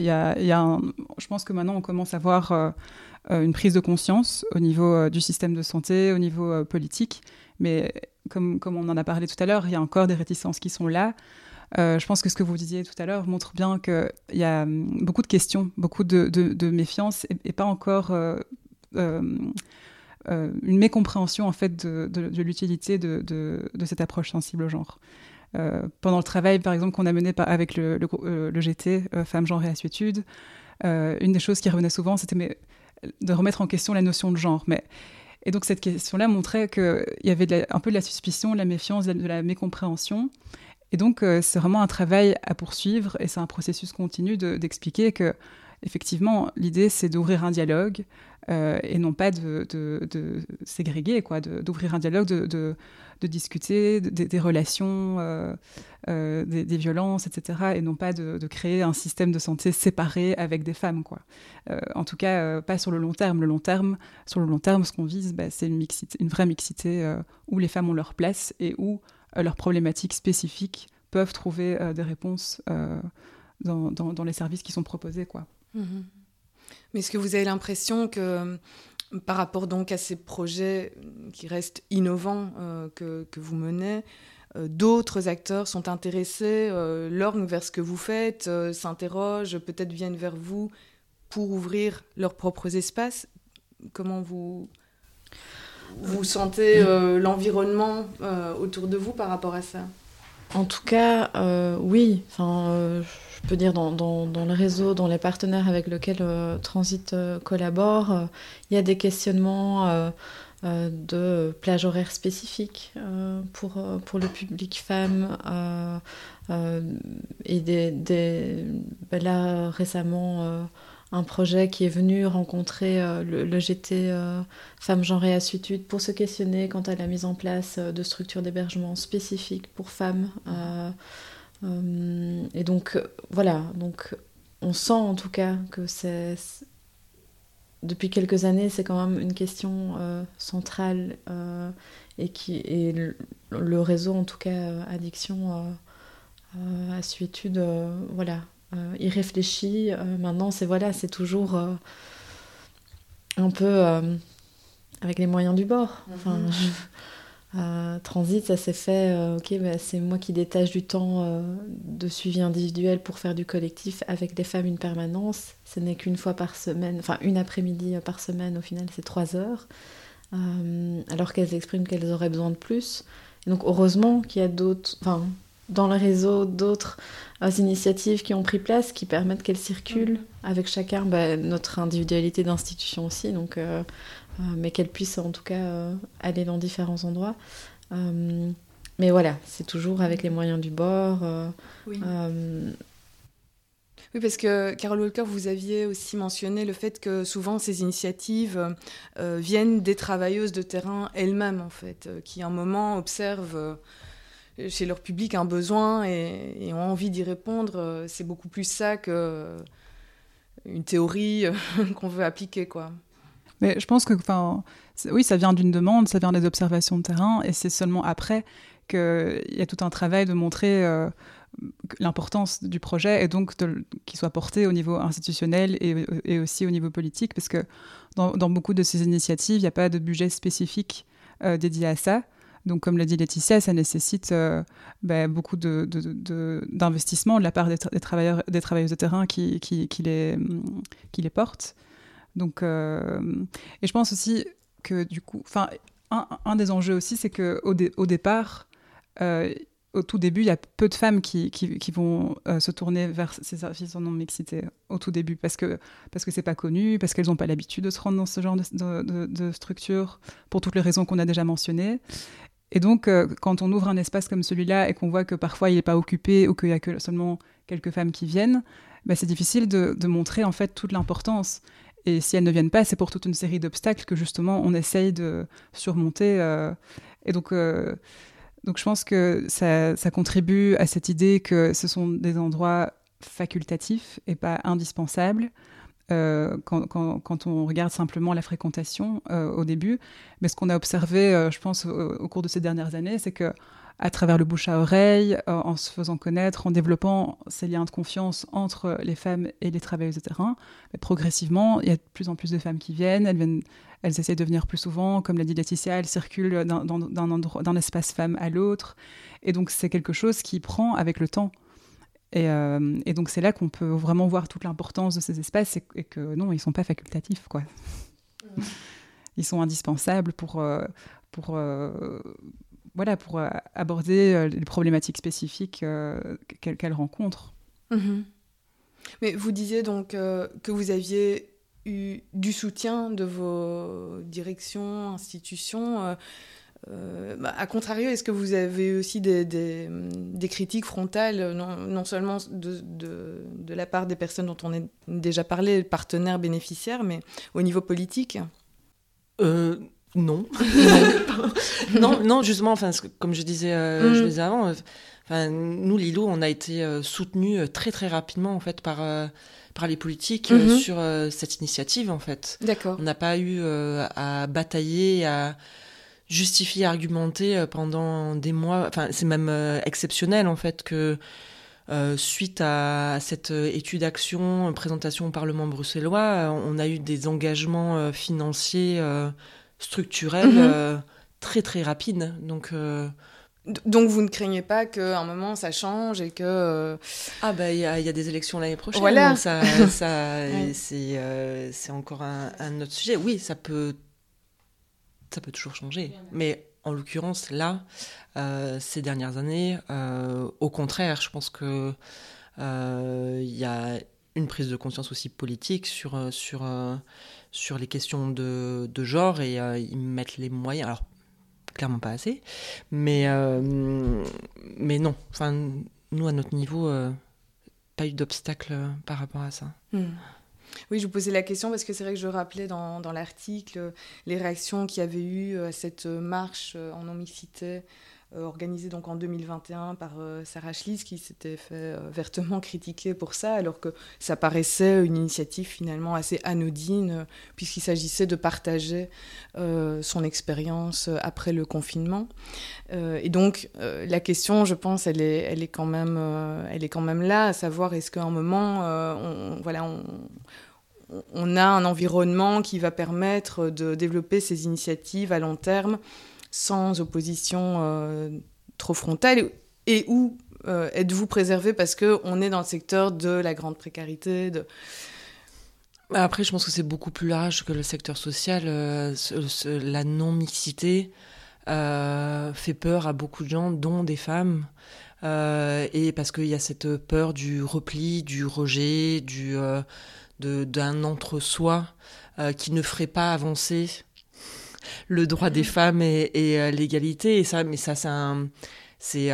je pense que maintenant, on commence à voir une prise de conscience au niveau du système de santé, au niveau politique. Mais comme on en a parlé tout à l'heure, il y a encore des réticences qui sont là. Je pense que ce que vous disiez tout à l'heure montre bien qu'il y a beaucoup de questions, beaucoup de méfiance et pas encore une mécompréhension en fait de l'utilité de cette approche sensible au genre. Pendant le travail, par exemple, qu'on a mené avec le GT, Femmes, Genre et Assuétude, une des choses qui revenait souvent, c'était de remettre en question la notion de genre. Et donc cette question-là montrait qu'il y avait un peu de la suspicion, de la méfiance, de la mécompréhension. Et donc, c'est vraiment un travail à poursuivre, et c'est un processus continu d'expliquer que, effectivement, l'idée, c'est d'ouvrir un dialogue et non pas de ségréguer, quoi, d'ouvrir un dialogue, de discuter des relations, des violences, etc., et non pas de créer un système de santé séparé avec des femmes, quoi. En tout cas, pas sur le long terme. Sur le long terme, ce qu'on vise, c'est une vraie mixité où les femmes ont leur place et où leurs problématiques spécifiques peuvent trouver des réponses dans les services qui sont proposés, quoi. Mmh. Mais est-ce que vous avez l'impression que, par rapport donc à ces projets qui restent innovants que vous menez, d'autres acteurs sont intéressés, lorgnent vers ce que vous faites, s'interrogent, peut-être viennent vers vous pour ouvrir leurs propres espaces? Comment vous sentez l'environnement autour de vous par rapport à ça? En tout cas, oui. Je peux dire dans le réseau, dans les partenaires avec lesquels Transit collabore, il y a des questionnements de plage horaire spécifique pour le public femme. Et là, récemment, un projet qui est venu rencontrer le GT Femmes, Genre et Assuétude pour se questionner quant à la mise en place de structures d'hébergement spécifiques pour femmes. Et donc, voilà. Donc, on sent en tout cas que depuis quelques années, c'est quand même une question centrale et le réseau, en tout cas, Addiction Assuétude, voilà. Il réfléchit. Maintenant, c'est toujours un peu avec les moyens du bord. Enfin, Transit, ça s'est fait, c'est moi qui détache du temps de suivi individuel pour faire du collectif avec des femmes une permanence. Ce n'est qu'une fois par semaine, enfin une après-midi par semaine, au final c'est 3 heures, alors qu'elles expriment qu'elles auraient besoin de plus. Et donc heureusement qu'il y a dans le réseau d'autres initiatives qui ont pris place, qui permettent qu'elles circulent avec chacun notre individualité d'institution aussi, donc... mais qu'elle puisse en tout cas aller dans différents endroits. Mais voilà, c'est toujours avec les moyens du bord. Oui, parce que Carole Walker, vous aviez aussi mentionné le fait que souvent ces initiatives viennent des travailleuses de terrain elles-mêmes, en fait, qui à un moment observent chez leur public un besoin et ont envie d'y répondre. C'est beaucoup plus ça qu'une théorie qu'on veut appliquer, quoi. Mais je pense que, oui, ça vient d'une demande, ça vient des observations de terrain, et c'est seulement après qu'il y a tout un travail de montrer l'importance du projet, et donc qu'il soit porté au niveau institutionnel et aussi au niveau politique, parce que dans beaucoup de ces initiatives, il n'y a pas de budget spécifique dédié à ça. Donc, comme l'a dit Laetitia, ça nécessite beaucoup d'investissement de la part des travailleuses de terrain qui les portent. Donc, et je pense aussi que du coup, un des enjeux aussi, c'est qu'au départ, au tout début, il y a peu de femmes qui vont se tourner vers ces services en non-mixité au tout début, parce que c'est pas connu, parce qu'elles n'ont pas l'habitude de se rendre dans ce genre de structure, pour toutes les raisons qu'on a déjà mentionnées. Et donc, quand on ouvre un espace comme celui-là et qu'on voit que parfois il n'est pas occupé ou qu'il y a que seulement quelques femmes qui viennent, c'est difficile de montrer en fait toute l'importance. Et si elles ne viennent pas, c'est pour toute une série d'obstacles que justement on essaye de surmonter. Et donc je pense que ça contribue à cette idée que ce sont des endroits facultatifs et pas indispensables quand on regarde simplement la fréquentation au début. Mais ce qu'on a observé, je pense, au cours de ces dernières années, c'est que à travers le bouche à oreille, en se faisant connaître, en développant ces liens de confiance entre les femmes et les travailleuses de terrain, mais progressivement, il y a de plus en plus de femmes qui viennent, elles essayent de venir plus souvent, comme l'a dit Laetitia, elles circulent d'un espace femme à l'autre, et donc c'est quelque chose qui prend avec le temps. Et donc c'est là qu'on peut vraiment voir toute l'importance de ces espaces et que non, ils ne sont pas facultatifs, quoi. Ils sont indispensables pour aborder les problématiques spécifiques qu'elles rencontrent. Mmh. Mais vous disiez donc que vous aviez eu du soutien de vos directions, institutions. A contrario, est-ce que vous avez aussi des critiques frontales, non seulement de la part des personnes dont on a déjà parlé, partenaires, bénéficiaires, mais au niveau politique ? Non. non, justement, comme je disais avant, nous, Lilo, on a été soutenus très très rapidement en fait par les politiques sur cette initiative en fait. D'accord. On n'a pas eu à batailler, à justifier, argumenter pendant des mois. Enfin, c'est même exceptionnel en fait que suite à cette étude d'action, présentation au Parlement bruxellois, on a eu des engagements financiers structurels très très rapides. Donc vous ne craignez pas qu'à un moment ça change et que... il y a des élections l'année prochaine. Voilà. Donc ouais. C'est encore un autre sujet. Oui, ça peut toujours changer. Mais en l'occurrence, là, ces dernières années, au contraire, je pense que y a une prise de conscience aussi politique sur les questions de genre et ils mettent les moyens. Alors, clairement pas assez, mais non. Enfin, nous, à notre niveau, pas eu d'obstacle par rapport à ça. Oui, je vous posais la question parce que c'est vrai que je rappelais dans l'article les réactions qu'il y avait eu à cette marche en non-mixité organisée donc en 2021 par Sarah Schlitz qui s'était fait vertement critiquer pour ça, alors que ça paraissait une initiative finalement assez anodine puisqu'il s'agissait de partager son expérience après le confinement. Et donc la question, je pense, elle est quand même là, à savoir est-ce qu'à un moment on a un environnement qui va permettre de développer ces initiatives à long terme sans opposition trop frontale, et où êtes-vous préservé parce qu'on est dans le secteur de la grande précarité Après, je pense que c'est beaucoup plus large que le secteur social. La non-mixité fait peur à beaucoup de gens, dont des femmes. Et parce qu'il y a cette peur du repli, du rejet, d'un entre-soi qui ne ferait pas avancer le droit des femmes et l'égalité. Et ça, mais ça, c'est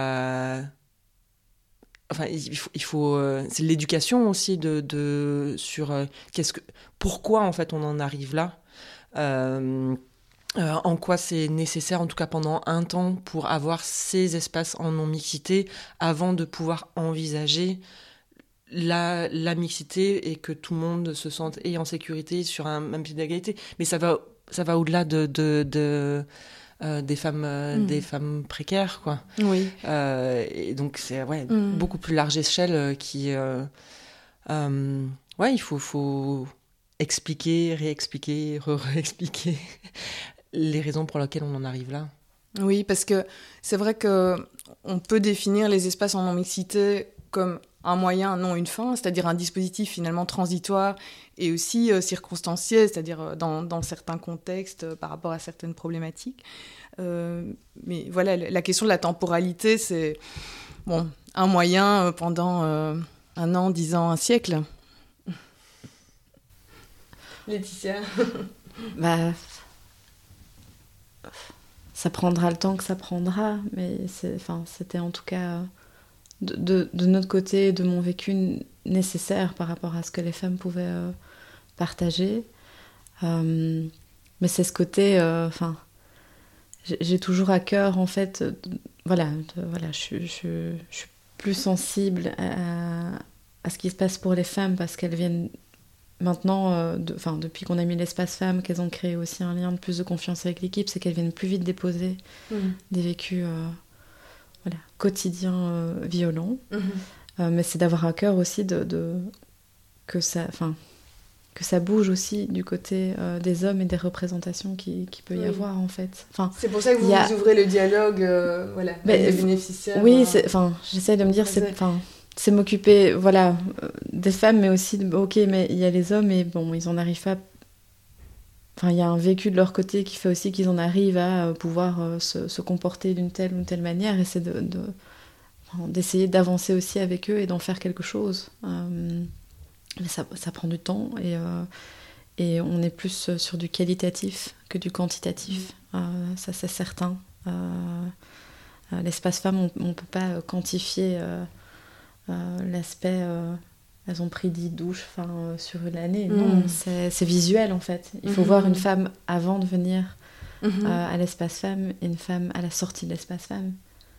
enfin, il faut c'est l'éducation aussi sur pourquoi en fait on en arrive là. En quoi c'est nécessaire, en tout cas pendant un temps, pour avoir ces espaces en non-mixité avant de pouvoir envisager la mixité et que tout le monde se sente en sécurité sur un même pied d'égalité. Mais ça va au-delà des femmes précaires, quoi. Oui. Et donc c'est beaucoup plus large échelle il faut expliquer, réexpliquer, réexpliquer les raisons pour lesquelles on en arrive là. Oui, parce que c'est vrai qu'on peut définir les espaces en non-mixité comme un moyen, non une fin, c'est-à-dire un dispositif finalement transitoire et aussi circonstanciel, c'est-à-dire dans certains contextes par rapport à certaines problématiques. Mais voilà, la question de la temporalité, c'est un moyen pendant 1 an, 10 ans, 1 siècle. Laetitia. Ça prendra le temps que ça prendra, mais c'était en tout cas de notre côté, de mon vécu, nécessaire par rapport à ce que les femmes pouvaient partager. Mais c'est ce côté... j'ai toujours à cœur, en fait... je suis plus sensible à ce qui se passe pour les femmes, parce qu'elles viennent... Maintenant, depuis qu'on a mis l'espace femmes, qu'elles ont créé aussi un lien de plus de confiance avec l'équipe, c'est qu'elles viennent plus vite déposer des vécus quotidiens violents. Mais c'est d'avoir à cœur aussi que ça bouge aussi du côté des hommes et des représentations qu'il peut y avoir, en fait. C'est pour ça que vous ouvrez le dialogue avec les bénéficiaires. Oui, j'essaie de me dire... C'est m'occuper des femmes, mais aussi mais il y a les hommes et ils en arrivent pas. Il y a un vécu de leur côté qui fait aussi qu'ils en arrivent à pouvoir se comporter d'une telle ou telle manière, et c'est d'essayer d'avancer aussi avec eux et d'en faire quelque chose. Mais ça prend du temps, et on est plus sur du qualitatif que du quantitatif. Ça, c'est certain. L'espace femme, on peut pas quantifier l'aspect elles ont pris 10 douches sur une année. Non, c'est visuel, en fait. Il faut voir une femme avant de venir à l'espace femme et une femme à la sortie de l'espace femme.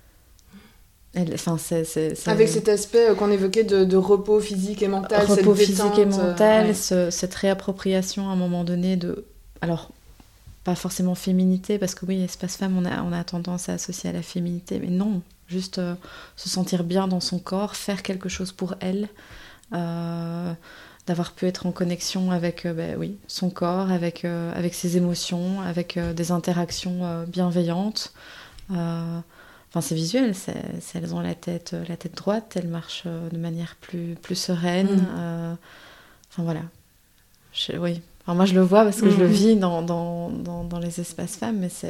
Avec cet aspect qu'on évoquait de repos physique et mental, repos cette physique détente, et mental, cette réappropriation à un moment donné alors pas forcément féminité, parce que oui, espace femme, on a tendance à associer à la féminité, mais non, juste se sentir bien dans son corps, faire quelque chose pour elle, d'avoir pu être en connexion avec son corps, avec ses émotions, avec des interactions bienveillantes. C'est visuel, elles ont la tête droite, elles marchent de manière plus sereine. Voilà. Moi, je le vois parce que je le vis dans les espaces femmes, mais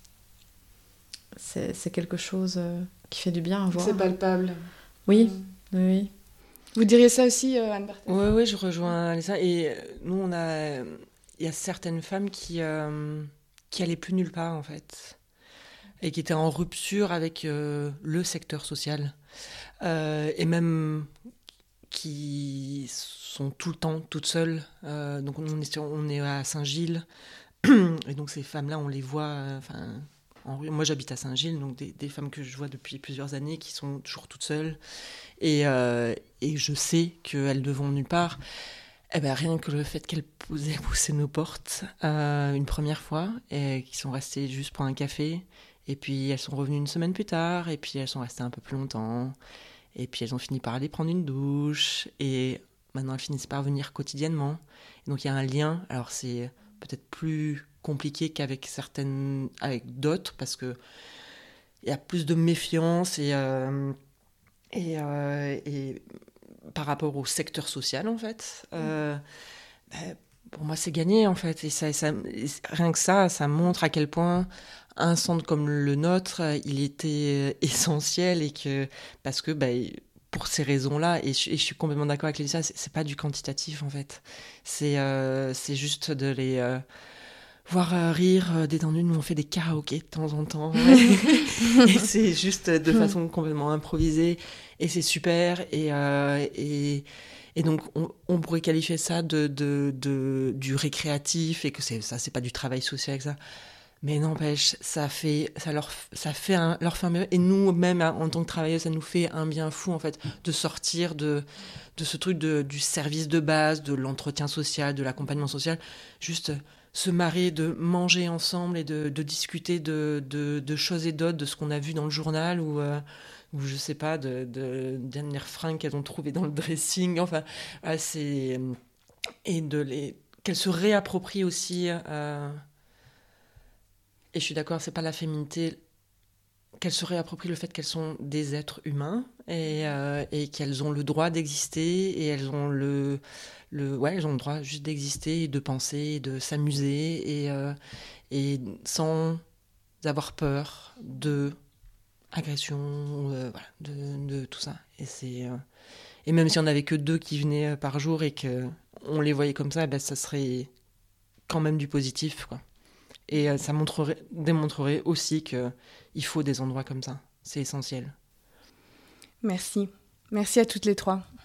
c'est quelque chose qui fait du bien à voir. C'est palpable. Oui, oui. Vous diriez ça aussi, Anne Barthès ? Oui, je rejoins ça. Et nous, il y a certaines femmes qui allaient plus nulle part, en fait, et qui étaient en rupture avec le secteur social, et même qui sont tout le temps toutes seules. Donc on est à Saint-Gilles, et donc ces femmes-là, on les voit... moi, j'habite à Saint-Gilles, donc des femmes que je vois depuis plusieurs années qui sont toujours toutes seules, et je sais qu'elles ne vont nulle part. Rien que le fait qu'elles aient poussé nos portes une première fois, et qui sont restées juste pour un café, et puis elles sont revenues une semaine plus tard, et puis elles sont restées un peu plus longtemps, et puis elles ont fini par aller prendre une douche, et maintenant elles finissent par venir quotidiennement. Et donc il y a un lien, alors c'est peut-être plus compliqué qu'avec avec d'autres, parce que il y a plus de méfiance et par rapport au secteur social, en fait. Pour moi, c'est gagné, en fait. Et rien que ça montre à quel point un centre comme le nôtre, il était essentiel, parce que pour ces raisons-là, et je suis complètement d'accord avec Lisa, c'est pas du quantitatif, en fait. C'est juste de les voir rire détendus. Nous, on fait des karaokés de temps en temps. Et c'est juste de façon complètement improvisée. Et c'est super. Et donc, on pourrait qualifier ça du récréatif, et que c'est pas du travail social avec ça. Mais n'empêche, leur fait un bien. Et nous, même en tant que travailleurs, ça nous fait un bien fou, en fait, de sortir de ce truc du service de base, de l'entretien social, de l'accompagnement social. Juste se marrer, de manger ensemble et de discuter de choses et d'autres, de ce qu'on a vu dans le journal, ou je sais pas, de dernières fringues qu'elles ont trouvées dans le dressing. Enfin, c'est... Et qu'elles se réapproprient aussi... Et je suis d'accord, c'est pas la féminité, qu'elles se réapproprient le fait qu'elles sont des êtres humains, et qu'elles ont le droit d'exister, et elles ont elles ont le droit juste d'exister, et de penser, et de s'amuser, et sans avoir peur de agression, de tout ça. Et même si on n'avait que 2 qui venaient par jour et qu'on les voyait comme ça, ça serait quand même du positif, quoi. Et ça démontrerait aussi qu'il faut des endroits comme ça. C'est essentiel. Merci. Merci à toutes les 3.